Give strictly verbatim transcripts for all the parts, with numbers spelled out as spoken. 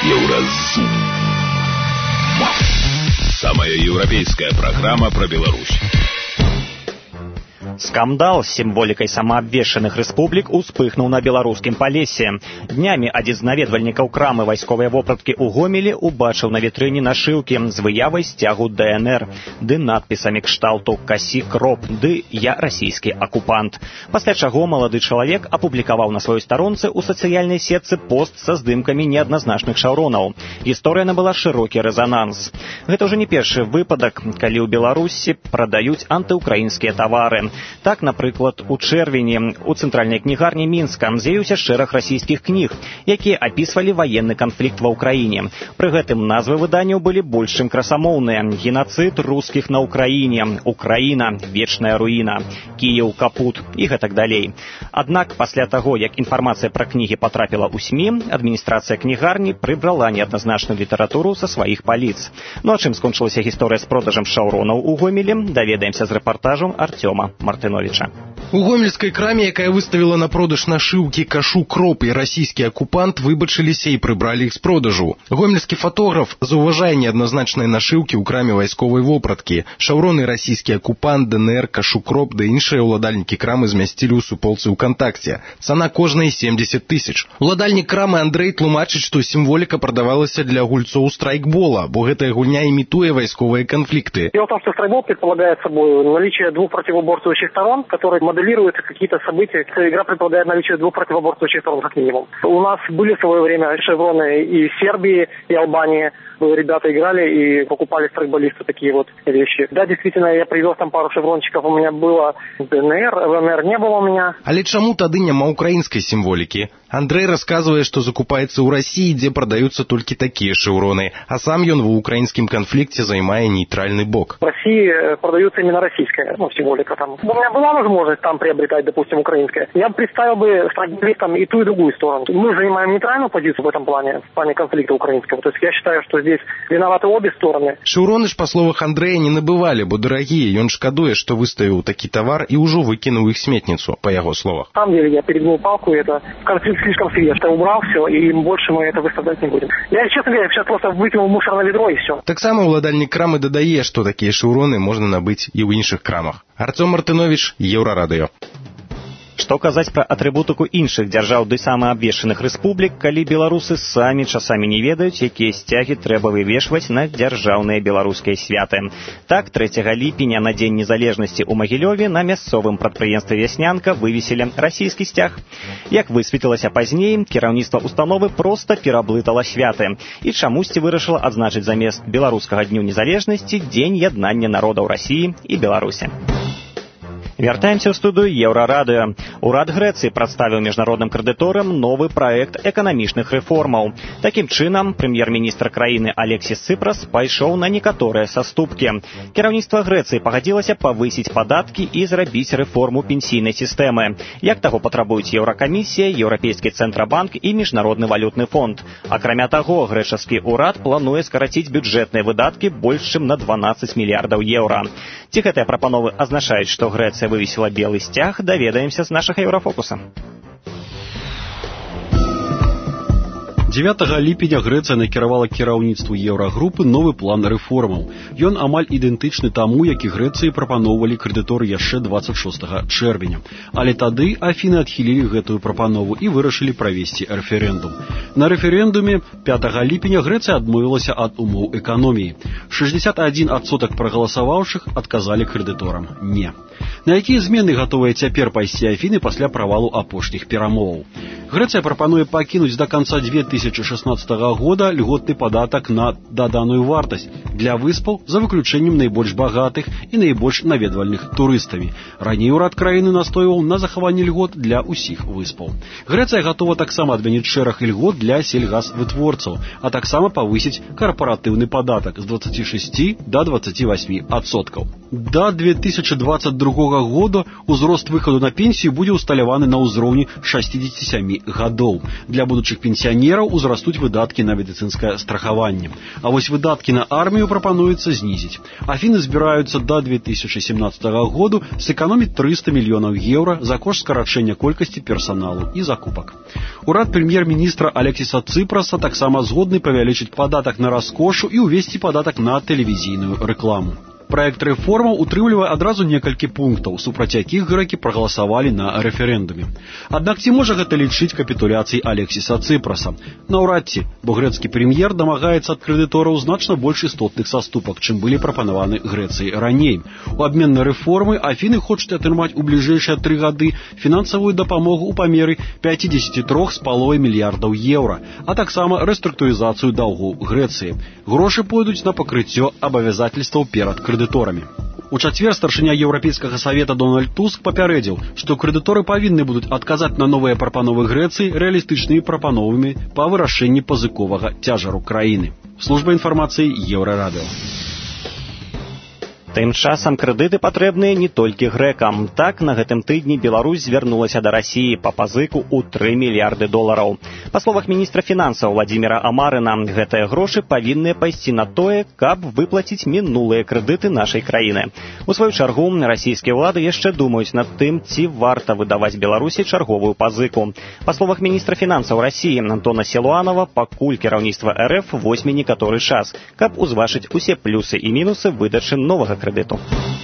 Еўразум. Самая европейская программа про Беларусь. Скандал з сімволікай самаабвешчаных рэспублік успыхнуў на беларускім палесе. Днямі адзін з наведвальнікаў крамы вайсковай вопраткі ў Гомелі убачыў на вітрыне нашыўкі з выявай сцягу дэ эн эр, ды надпісамі кшталту «Касі кроп», ды «Я расійскі акупант». Пасля чаго малады чалавек апублікаваў на сваёй старонцы ў сацыяльнай сетцы пост са здымкамі неадназначных шаўронаў. Гісторыя набыла шырокі рэзананс. Гэта ўжо не першы выпадак, калі ў Беларусі прадаюць антыукраінскія тавары. Так, напрыклад, у чэрвені у цэнтральнай кнігарні Мінска з'явіўся шэраг расійскіх кніг, якія апісвалі ваенны канфлікт ва ўкраіне. Пры гэтым назвы выданняў былі больш чым красамоўныя: «Генацыд рускіх на ўкраіне», «Украіна», «Вечная руіна», «Кіеў капут» і гэтак далей. Аднак, пасля таго, як інфармацыя пра кнігі патрапіла ў СМІ, адміністрацыя кнігарні прыбрала неадназначную літаратуру са сваіх паліц. Ну а чым скончылася гісторыя з продажам шаўронаў у Гомелі, даведаемся з рэпартажу Артёма Мартыновича. У гомельскай краме, якая выставіла на продаж нашыўкі «Кашу кроп» і «Расійскі акупант», выбачыліся і прыбралі іх з продажу. Гомельскі фатограф заўважае неадназначныя нашыўкі ў краме вайсковай вопраткі. Шаўроны «Расійскі акупант», дэ эн эр, «Кашу кроп» ды іншыя ўладальнікі крамы змясцілі ў суполцы ВКонтакце. Цана кожнай семьдесят тысяч. Уладальнік крамы Андрэй тлумачыць, што сімволіка прадавалася для гульцоў страйкбола, бо гэтая гульня імітуе вайсковыя канфликты. Дело в том, что страйкбол предполагает собой наличие двух противоборствующих сторон, которые моделируют какие-то события. Игра предполагает наличие двух противоборствующих сторон, как минимум. У нас были в свое время шевроны и Сербии, и Албании. Ребята играли и покупали страйкболисты такие вот вещи. Да, действительно, я привез там пару шеврончиков, у меня было дэ эн эр, вэ эн эр не было у меня. Але чаму тады няма украінскай сімволікі? Андрэй рассказывае, што закупаецца ў Расіі, дзе прадаюцца толькі такія шевроны, а сам ён ва украінскім канфлікце займае нейтральны бок. В России продаются именно российская, ну, символика там. У меня была возможность там приобретать, допустим, украинская. Я бы представил бы страйкболистам и ту, и другую сторону. Мы занимаем нейтральную позицию в этом плане, в плане конфликта украинского. То есть я считаю, что здесь виноваты обе стороны. Шаўроны ж, па словах Андрэя, не набывалі, бо дарагія. Ён шкадуе, што выставіў такі тавар і ўжо выкінуў іх сметніцу, па яго словах. На самом деле я перегнул палку, и это конфликт слишком свеж. Я убрал все, и больше мы это выставлять не будем. Я, честно говоря, сейчас просто выкинул мусор на ведро, и все. Таксама ўладальнік крамы дадае, што такія шаўроны можна набыць і ў іншых крамах. Артём Мартынович, Еўрарадыё. Што казаць пра атрыбутыку іншых дзяржаў ды самаабвешчаных рэспублік, калі беларусы самі часамі не ведаюць, якія сцягі трэба вывешваць на дзяржаўныя беларускія святы. Так, трэцяга ліпеня на Дзень незалежнасці ў Магілёве на мясцовым прадпрыемстве «Вяснянка» вывесілі расійскі сцяг. Як высветлілася пазней, кіраўніцтва установы проста пераблытала святы і чамусьці вырашыла адзначыць замест беларускага дню незалежнасці Дзень яднання народаў Расіі і Беларусі. Вяртаемся ў студыю Еўрарадыё. Урад Грэцыі прадставіў міжнародным крэдыторам новы праект эканамічных рэформаў. Такім чынам, прэм'ер-міністр краіны Алексіс Цыпрас пайшоў на некаторыя саступкі. Кіраўніцтва Грэцыі пагадзілася павысіць падаткі і зрабіць рэформу пенсійнай сістэмы. Як таго патрабуюць Еўракамісія, Еўрапейскі цэнтрабанк і Міжнародны валютны фонд. Акрамя таго, грэчаскі ўрад плануе скараціць бюджэтныя выдаткі больш чым на дванаццаць мільярдаў еўра. Ці гэтыя прапановы азначаюць, што Грэцыя вывесіла белы сцяг, даведаемся з нашага Еўрафокуса. дзевятага ліпеня Грэцыя накіравала кіраўніцтву еўрагрупы новы план рэформаў. Ён амаль ідэнтычны таму, які Грэцыі прапаноўвалі крэдыторы яшчэ дваццаць шостага чэрвеня. Але тады Афіны адхілілі гэтую прапанову і вырашылі правесці рэферэндум. На рэферэндуме пятага ліпеня Грэцыя адмовілася ад умоў эканоміі. шэсцьдзесят адзін адсотак прагаласаваўшых адказалі крэдыторам «не». На якія змены гатовыя цяпер пайсці Афіны пасля правалу апошніх перамоваў? Грэцыя прапануе пакінуць да канца две тысячы шаснаццатага года льготны падатак на даданую вартасць для выспаў за выключэннем найбольш багатых і найбольш наведвальных турыстамі. Раней урад краіны настойваў на захаванне льгот для ўсіх выспаў. Грэцыя гатова таксама адмяніць шэраг льгот для сельгасвытворцаў, а таксама павысіць карпаратыўны падатак з дваццаці шасці да дваццаці васьмі адсоткаў. Да две тысячы дваццаць другога года узрост выхаду на пенсію будзе усталяваны на ўзроўні шэсцьдзесят сем гадоў. Для будучых пенсіянераў узрастуць выдаткі на медыцынскае страхаванне. А вось выдаткі на армію прапануецца знізіць. Афіны збіраюцца да две тысячы семнадцатага году сэканоміць трыста мільёнаў еўра за кошт скарачэння колькасці персаналу і закупак. Урад прэм'ер-міністра Алексіса Цыпраса таксама згодны павялічыць падатак на раскошу і ўвесці падатак на тэлевізійную рэкламу. Праект рэформаў утрымлівае адразу некалькі пунктаў, супраць якіх грэкі прагаласавалі на рэферэндуме. Аднак ці можа гэта лічыць капітуляцыяй Алексіса Цыпраса? Наўрад ці, бо грэцкі прэм'ер дамагаецца ад крэдытораў значна больш істотных саступак, чым былі прапанаваны Грэцыі раней. У абмен на рэформы Афіны хочуць атрымаць у бліжэйшыя тры гады фінансавую дапамогу ў памеры пяцьдзесят три з паловай мільярдаў еўра, а таксама рэструктурызацыю даўгу Грэцыі. Грошы пойдуць на пакрыццё абавязательстваў перад крэдыторамі. У чацвер старшыня Еўрапейскага савета Дональд Туск папярэдзіў, што крэдыторы павінны будуць адказаць на новыя прапановы Грэцыі рэалістычнымі прапановамі па вырашэнні пазыковага цяжару краіны. Служба інфармацыі Еўрарадыо. Тым часам крэдыты патрэбныя не толькі грэкам. Так, на гэтым тыдні Беларусь звярнулася да Расіі па пазыку ў тры мільярды долараў. Па словах міністра фінансаў Владзіміра Амарына, гэтыя грошы павінны пайсці на тое, каб выплаціць мінулыя крэдыты нашай краіны. У сваю чаргу, расійскія ўлады яшчэ думаюць над тым, ці варта выдаваць Беларусі чарговую пазыку. Па словах міністра фінансаў Расіі Антона Сілуанова, пакуль кіраўніцтва РФ возьме некаторы час, каб узважыць усе плюсы і мінусы выдачы новага крэдыту.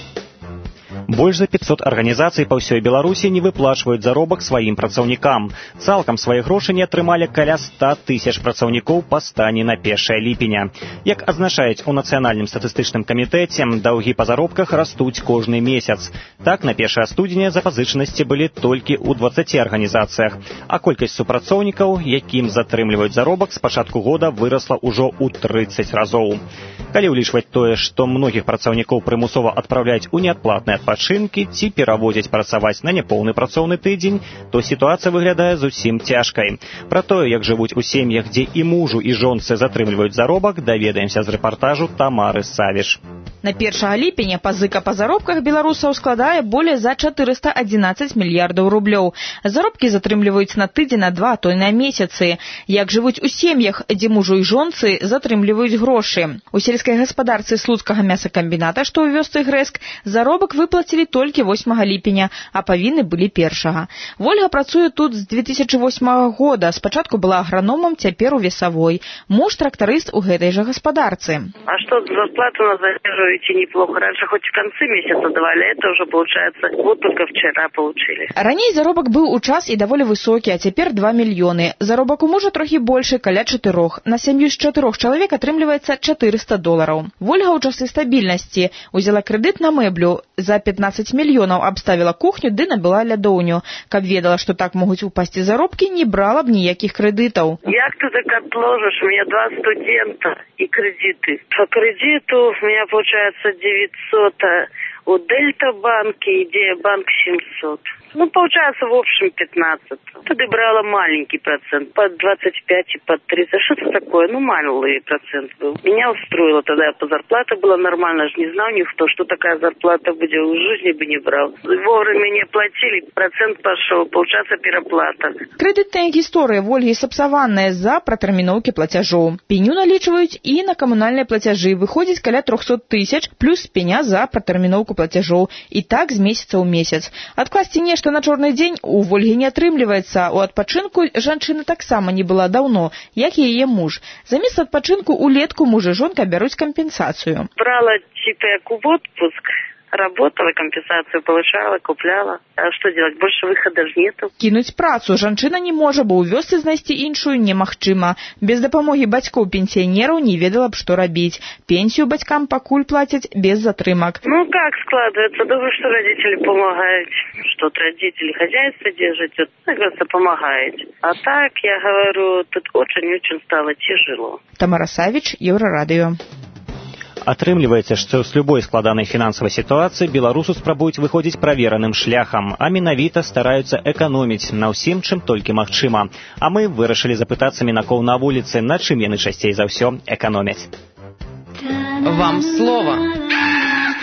Больш за пятьсот арганізацый па ўсёй Беларусі не выплачваюць заробак сваім працаўнікам. Цалкам свае грошы не атрымалі каля ста тысяч працаўнікоў па стане на першае ліпеня. Як азначаюць у Нацыянальным статыстычным камітэце, даўгі па заробках растуць кожны месяц. Так, на першае студзеня запазычанасці былі толькі ў дваццаці арганізацыях, а колькасць супрацоўнікаў, якім затрымліваюць заробак, з пачатку года вырасла ўжо ў трыццаць разоў. Калі ўлічваць тое, што многіх працаўнікоў прымусова адпраўляюць у неадплатныя адпачынкі ці пераводзяць працаваць на няпоўны працоўны тыдзень, то сітуацыя выглядае зусім цяжкай. Пра тое, як жывуць у сем'ях, дзе і мужу, і жонцы затрымліваюць заробак, даведаемся з рэпартажу Тамары Савіш. На першага ліпеня пазыка па заробках беларусаў складае болей за чатырыста адзінаццаць мільярдаў рублёў. Заробкі затрымліваюць на тыдзень, на два, то і на месяцы. Як жывуць у сем'ях, дзе мужу і жонцы затрымліваюць грошы. У сельскай гаспадарцы слуцкага мясакамбіната, што ў вёсцы Грэск, заробак выплацілі толькі восьмага ліпеня, а павінны былі першага. Вольга працуе тут з две тысячы восьмага года. Спачатку была аграномам, цяпер у весавой. Муж трактарыст у гэтай жа гаспадарцы. А что, зарплату на задерживаете неплохо? Раньше хоть в конце месяца давали, это уже получается, вот только вчера получили. Раней заробак быў у час і даволі высокі, а цяпер два мільёны. Заробак у мужа трохі большы, каля чатырох. На сям'ю з чатырох чалавек атрымліваецца чатырыста долараў. Вольга ў часы стабільнасці узяла крэдыт на мэблю, за пятнадцать мільёнаў абставіла кухню ды набыла лядоўню. Каб ведала, што так могуць упасці заробкі, не брала б ніякіх крэдытаў. Як ты так отложишь? У меня два студента и кредиты. По кредиту у меня получается девятьсот, а у Дельта банке, Идея банк семьсот. Ну, получается, в общем, пятнадцать. Тогда брала маленький процент, под двадцать пять и под тридцать. Что-то такое, ну, малый процент был. Меня устроило тогда, по зарплате было нормально, же не знал никто, что такая зарплата будет, в жизни бы не брал. Вовремя не платили, процент пошел, получается, переплата. Крэдытная гісторыя Вольгі сапсаваная з-за пратэрміноўкі плацяжоў. Пеню налічваюць і на камунальныя плацяжы. Выходзіць каля триста тысяч, плюс пеня за пратэрміноўку плацяжоў. І так з месяца ў месяц. Адкласці нешта што на чорны дзень у Вольгі не атрымліваецца. У адпачынку жанчына таксама не была даўно, як і яе муж. Замест адпачынку улетку муж і жонка бяруць кампенсацыю. Брала типа як в отпуск, работала, компенсацию получала, купляла. А что делать? Больше выхода ж нету. Кінуць працу жанчына не можа, бо ў вёсцы знайсці іншую немагчыма. Без дапамогі бацькоў-пенсіянераў не ведала б, што рабіць. Пенсію бацькам пакуль плацяць без затрымак. Ну, как складывается? Думаю, что родители помогают. Что-то родители хозяйство держат, так говорится, помогают. А так, я говорю, тут очень-очень стало тяжело. Тамара Савіч, Еўрарадыё. Атрымліваецца, што з любой складанай фінансавай сітуацыі беларусу спрабуюць выходзіць правераным шляхам, а менавіта стараюцца эканоміць на ўсім, чым толькі магчыма. А мы вырашылі запытацца мінакоў на вуліцы, на чым яны часцей за ўсё эканомяць. Вам слова.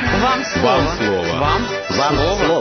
Вам слово. Вам слово. Вам слово.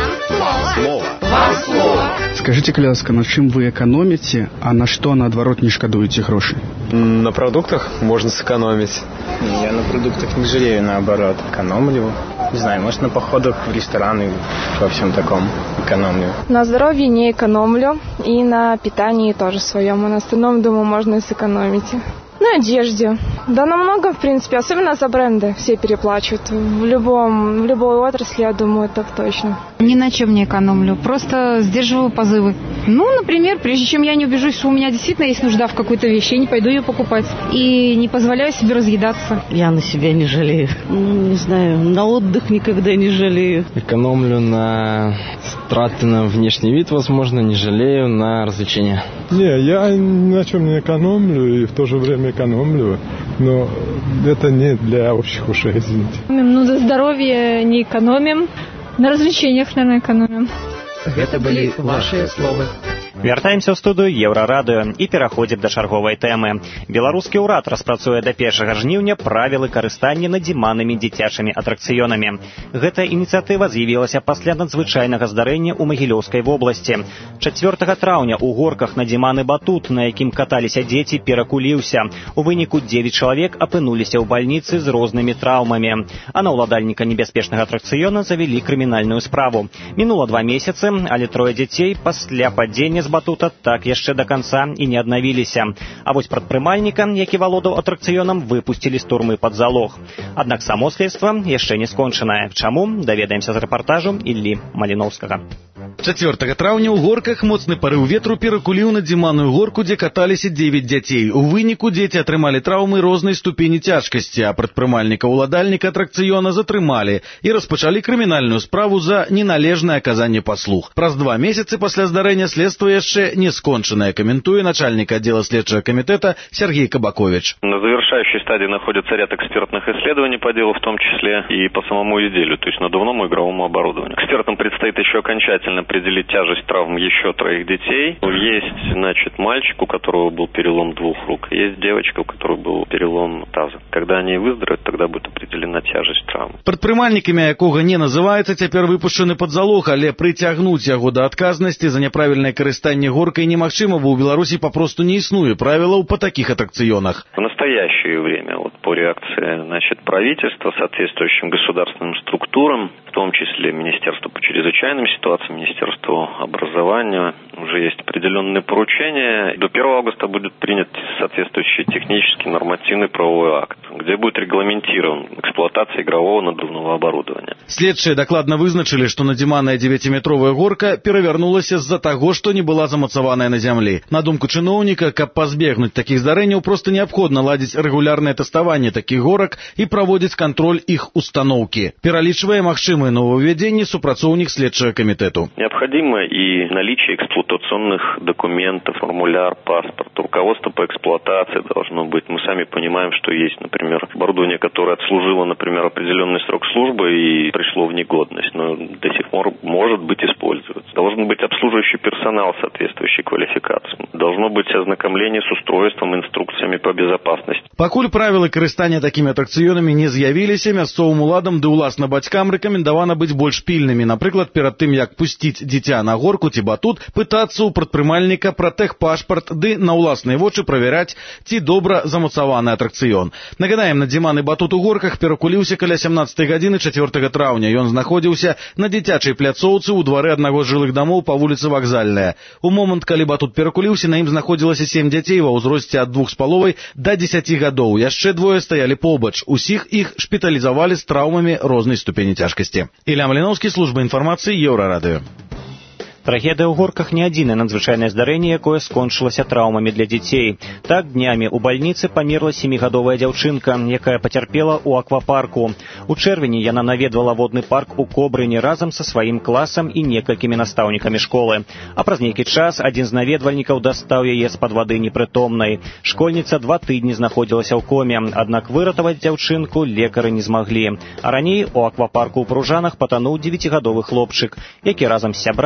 Вам слово. Вам слово. Скажите, кляска, на чем вы экономите, а на что, наоборот, не шкодуете гроши? На продуктах можно сэкономить. Я на продуктах не жалею, наоборот, экономлю. Не знаю, может, на походах в рестораны, во всем таком экономлю. На здоровье не экономлю, и на питании тоже своем. А на остальном, думаю, можно и сэкономить. На одежде. Да намного, в принципе, особенно за бренды все переплачивают. В любом, в любой отрасли, я думаю, так точно. Ни на чем не экономлю, просто сдерживаю позывы. Ну, например, прежде чем я не убежусь, что у меня действительно есть нужда в какой-то вещи, я не пойду ее покупать. И не позволяю себе разъедаться. Я на себя не жалею. Ну, не знаю, на отдых никогда не жалею. Экономлю на траты на внешний вид, возможно, не жалею на развлечения. Не, я ни на чем не экономлю и в то же время экономлю, но это не для общих ушей, извините. Ну, за здоровье не экономим, на развлечениях, наверное, экономим. Это были ваши словы. Вяртаемся ў студыю Еўрарадыё і пераходзім да чарговай тэмы. Беларускі ўрад распрацуе да першага жніўня правілы карыстання надзіманымі дзіцячымі атракцыёнамі. Гэтая ініцыятыва з'явілася пасля надзвычайнага здарэння ў Магілёўскай вобласці. чацвёртага траўня ў горках надзіманы батут, на якім каталіся дзеці, перакуліўся. У выніку дзевяць чалавек апынуліся ў бальніцы з рознымі траўмамі. А на ўладальніка небяспечнага атракцыёна завялі крымінальную справу. Мінула два месяцы, але трое дзяцей пасля падзення з батута так яшчэ да канца і не аднавіліся. А вось прадпрымальніка, які валодаў атракцыёнам, выпусцілі з турмы пад залог. Аднак само следства яшчэ не скончанае. Чаму? Даведаемся з рэпартажу Іллі Маліноўскага. чацвёртага траўня ў горках моцны парыў ветру перакуліў надзіманую горку, дзе каталіся дзевяць дзяцей. У выніку дзеці атрымалі траўмы рознай ступені цяжкасці, а прадпрымальніка-ўладальніка атракцыёна затрымалі і распачалі крымінальную справу за неналежнае аказанне паслуг. Праз два месяцы пасля здарэння следства яшчэ не скончанае, каментуе начальник отдела следчего комитета Сергей Кабакович. На завершающей стадии находится ряд экспертных исследований по делу, в том числе и по самому изделию, то есть надувному игровому оборудованию. Экспертам предстоит еще окончательно определить тяжесть травм еще троих детей. Есть, значит, мальчик, у которого был перелом двух рук, есть девочка, у которой был перелом таза. Когда они выздоровеют, тогда будет определена тяжесть травм. Прадпрымальнікамі, якога не называецца, цяпер выпушчаны пад залог, але прыцягнуць яго да адказнасці за няправільнае карыстанне горкай немагчыма, бо ў Беларусі папросту не існуе правілаў па такіх атракцыёнах. В настоящее время, вот по реакции, значит, правительства, соответствующим государственным структурам, в том числе Министерство по чрезвычайным ситуациям, Министерство образования, уже есть определенные поручения. До первого августа будет принят соответствующий технический нормативный правовой акт, где будет регламентирован эксплуатация игрового надувного оборудования. Следчыя дакладна вызначылі, што надзіманая дзевяціметровая горка перавярнулася з-за таго, што не была замацаваная на зямлі. На думку чыноўніка, каб пазбегнуць такіх здарэнняў, проста неабходна ладзіць рэгулярнае тэставанне такіх горак і праводзіць кантроль іх устаноўкі. Пералічвае магчымыя новаўвядзенні супрацоўнік следчага камітэту. Необходимо и наличие эксплуатационных документов, формуляр, паспорт. Руководство по эксплуатации должно быть. Мы сами понимаем, что есть, например, оборудование, которое отслужило, например, определенный срок службы и пришло в негодность, но до сих пор может быть использоваться. Должен быть обслуживающий персонал соответствующей квалификации. Должно быть ознакомление с устройством, инструкциями по безопасности. Пакуль правілы карыстання такімі атракцыёнамі не з'явіліся, мясцовым уладам ды ўласна бацькам рэкамендавана быць больш пільнымі. Напрыклад, перад тым, як пусціць дзіця на горку ці батут, пытацца ў прадпрымальніка пра тэхпашпарт ды на ўласныя вочы правяраць, ці добра замацаваны атракцыён. Нагадаем, надзіманы батут у горках перакуліўся каля сямнаццатай гадзіны чацвёртага траўня. Ён знаходзіўся на дзіцячай пляцоўцы ў двары аднаго з жылых дамоў па вуліцы Вакзальная. У момант, калі батут перакуліўся, на ім знаходзілася сем дзяцей ва ўзросце ад двух з паловай да дзесяці гадоў. Яшчэ двое стаялі побач. Усіх іх шпіталізавалі з траўмамі рознай ступені цяжкасці. Ілля Маліноўскі, служба інфармацыі, Еўрарадыё. Трагедыя ў горках не адзінае надзвычайнае здарэнне, якое скончылася траўмамі для дзяцей. Так, днямі ў бальніцы памерла сямігадовая дзяўчынка, якая пацярпела ў аквапарку. У чэрвені яна наведвала водны парк у Кобрыне разам са сваім класам і некалькімі настаўнікамі школы. А праз нейкі час адзін з наведвальнікаў дастаў яе з-пад вады непрытомнай. Школьніца два тыдні знаходзілася ў коме, аднак выратаваць дзяўчынку лекары не змаглі. А раней у аквапарку ў Пружанах патануў дзевяцігадовы хлопчык, які разам з сябрамі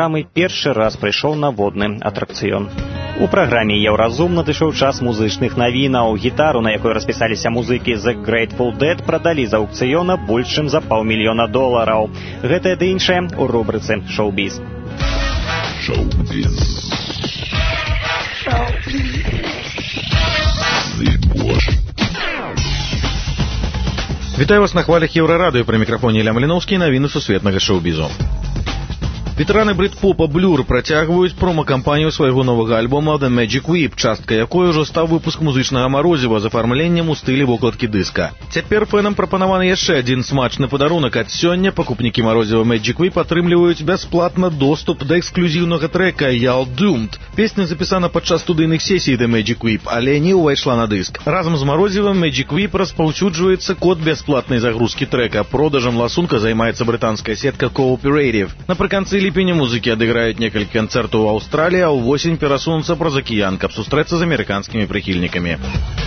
першы раз прыйшоў на водны атракцыён. У праграме «Еўразум» надышоў час музычных навінаў. Гітару, на якой распісаліся музыкі The Grateful Dead, прадалі з аўкцыёна больш чым за паўмільёна долараў. Гэтае ды іншае ў рубрыцы «Шоу-біз». Шоу-біз. Вітаю вас на хвалях Еўрарадыё, пры мікрафоне Ілля Маліноўскі, навіны сусветнага шоу-бізу. Ветэраны брит-попа Blur працягваюць прома-кампанію свайго новага альбома The Magic Whip, частка якой ужо стаў выпуск музычнага марозіва з афармленнем у стылі вокладкі дыска. Цяпер фэнам прапанаваны яшчэ адзін смачны падарунак. Ад сёння пакупнікі марозіва Magic Whip атрымліваюць бясплатна доступ да эксклюзіўнага трэка Y'all Doomed. Песня запісана падчас студыйных сесій The Magic Whip, але не ўвайшла на дыск. Разам з марозівам Magic Whip распаўсюджваецца код бясплатнай загрузкі трэка. Продажам ласунка займаецца брытанская сетка Cooperative. Напрыканцы ліпеня музыкі адыграюць некалькі канцэртаў у Аўстраліі, а ўвосень перасунуцца праз акіян, каб сустрэцца з амерыканскімі прыхільнікамі.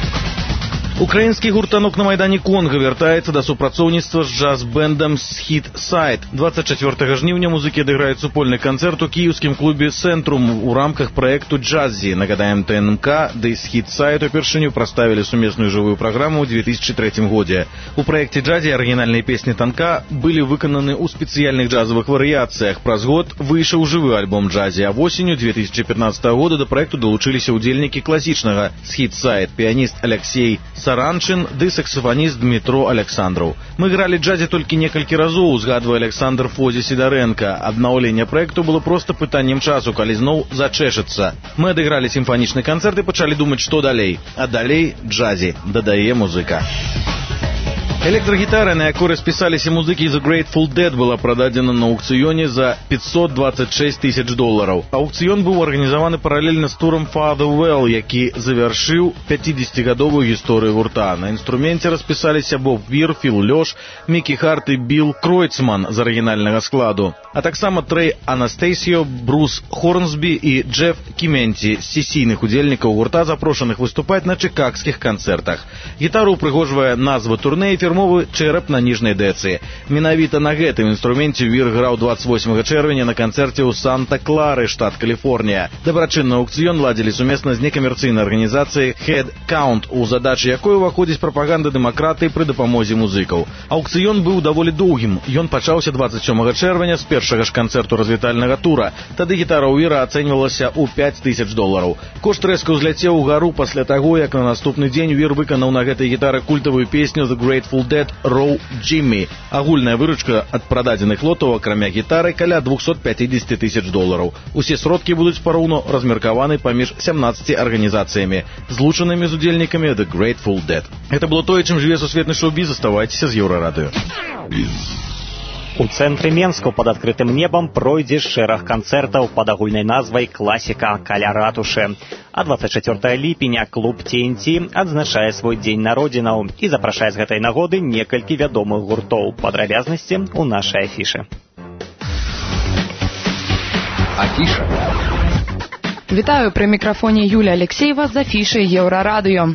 Украінскі гуртанок на майдане Конга вяртаецца да супрацоўніцтва з джаз-бэндам «Схід Сайд». двадцать чацвёртага жніўня музыкі адыграюць супольны канцэрт у кіеўскім клубе «Цэнтрум» у рамках праекту «Джаззі». Нагадаем, ТНМК ды «Схід Сайд» упершыню праставілі сумесную жывую праграму ў две тысячы трэцім годзе. У праекце «Джаззі» арыгінальныя песні танка былі выкананы ў спецыяльных джазавых варыяцыях. Праз год выйшаў жывы альбом «Джаззі», а восенню две тысячи пятнадцатага года да праекту далучыліся ўдзельнікі класічнага «Схід Сайд», піяніст Алексей Саранчын ды саксафаніст Дмітро Александраў. Мы гралі «Джаззі» толькі некалькі разоў, узгадвае Александр Фозі Сідарэнка. Аднаўленне праекту было проста пытаннем часу, калі зноў зачэшацца. Мы адыгралі сімфанічны канцэрт і пачалі думаць, што далей. А далей «Джаззі», дадае музыка. Электрагітара, на якой распісаліся музыкі The Grateful Dead, была прададзена на аўкцыёне за пятьсот двадцать шесть тысяч долараў. Аўкцыён быў арганізаваны паралельна з турам Fatherwell, які завяршыў пяцідзесяцігадовую гісторыю гурта. На інструменце распісаліся Боб Вір, Філ Лёш, Мікі Харт і Білл Кройцман з арыгінальнага складу, а таксама Трэй Анастасіо, Брус Хорнсбі і Джеф Кіменці з сесійных удзельнікаў гурта, запрошаных выступаць на чыкагскіх канцэртах. Гітару упрыгожвае назва турне і фірмовы чэрап на ніжняй дэцы. Менавіта на гэтым інструменце Вір граў двадцать восьмага чэрвеня на канцэрце ў Санта-Клары, штат Каліфорнія. Дабрачынны аўкцыён ладзілі сумесна з некамерцыйнай арганізацыяй Head Count, у задачы якой уваходзіць прапаганда дэмакратыі пры дапамозе музыкаў. Аўкцыён быў даволі доўгім. Ён пачаўся двадцать сёмага чэрвеня з першага ж канцэрту развітальнага тура. Тады гітара ў Віра ацэньвалася ў пяць тысяч долараў. Кошт рэзка ўзляцеў угару пасля таго, як на наступны дзень Вір выканаў на гэтай гітары культавую песню The Grateful Dead Row Jimmy. Агульная выручка ад прададзеных лотаў, акрамя гітары, каля двухсот пятидесяти тысяч долараў. Усе сродкі будуць пароўну размеркаваны паміж сямнаццаці арганізацыямі, злучанымі з удзельнікамі The Grateful Dead. Гэта было тое, чым жыве сусветны шоу-біз. Заставайцеся з Еўрарадыё. У цэнтры Менску пад адкрытым небам пройдзе шэраг канцэртаў пад агульнай назвай «Класіка каля ратушы». А двадцать чацвёртага ліпеня клуб Ти Эн Ти адзначае свой дзень народзінаў і запрашае з гэтай нагоды некалькі вядомых гуртоў. Падрабязнасці ў нашай афішы. Афіша. Вітаю, пры мікрафоне Юля Алексеева з афішы Еўрарадыё.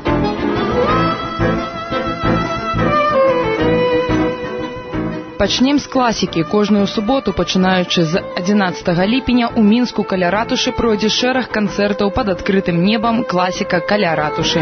Пачнем з класікі. Кожную суботу, пачынаючы з адзінаццатага ліпеня, у Мінску каля ратушы пройдзе шэраг канцэртаў пад адкрытым небам «Класіка каля ратушы».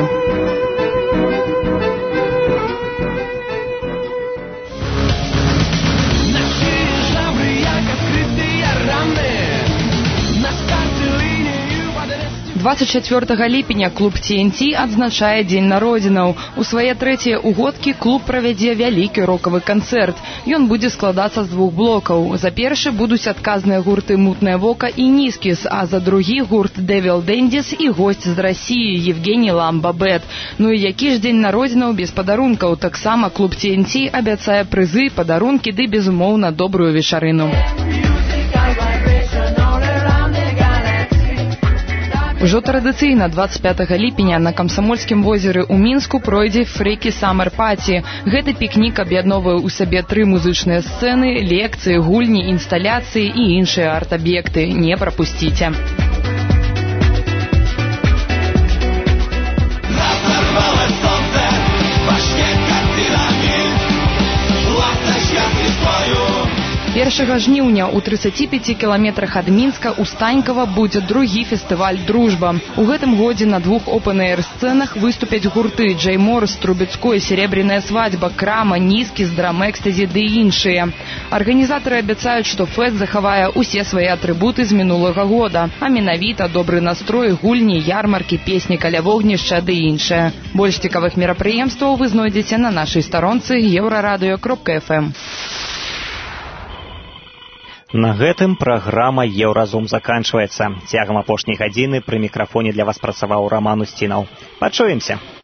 двадцать чацвёртага ліпеня клуб Ти Эн Ти адзначае дзень народзінаў. У свае трэція ўгодкі клуб правядзе вялікі рокавы канцэрт. Ён будзе складацца з двух блокаў. За першы будуць адказныя гурты «Мутнае вока» і «Нізкіс», а за другі гурт «Дэвіл Дэндіс» і госць з Расіі Евгений Ламба-Бэт. Ну і які ж дзень народзінаў без падарункаў? Таксама клуб Ти Эн Ти абяцае прызы, падарункі ды, безумоўна, добрую вечарыну. Ужо традыцыйна двадцать пятага ліпеня на Камсамольскім возеры ў Мінску пройдзе «Фрэкі Саммер Паці». Гэты пікнік аб'ядноўвае ў сабе тры музычныя сцэны, лекцыі, гульні, інсталяцыі і іншыя арт-аб'екты. Не прапусціце. першага жніўня ў трыццаці пяці кіламетрах ад Мінска ў Станькава будзе другі фестываль «Дружба». У гэтым годзе на двух опен-эйр сцэнах выступяць гурты Джей Морс, Трубецкой, Серебряная свадьба, Крама, Нізкі, Драм Экстазі ды іншыя. Арганізатары абяцаюць, што фэст захавае ўсе свае атрыбуты з мінулага года, а менавіта добры настрой, гульні, ярмаркі, песні каля вогнішча ды іншае. Больш цікавых мерапрыемстваў вы знойдзеце на нашай старонцы еўрарадыё кропка эф эм. На гэтым праграма «Еўразум» заканчваецца. Цягам апошняй гадзіны пры мікрафоне для вас працаваў Раман Усцінаў. Пачуемся!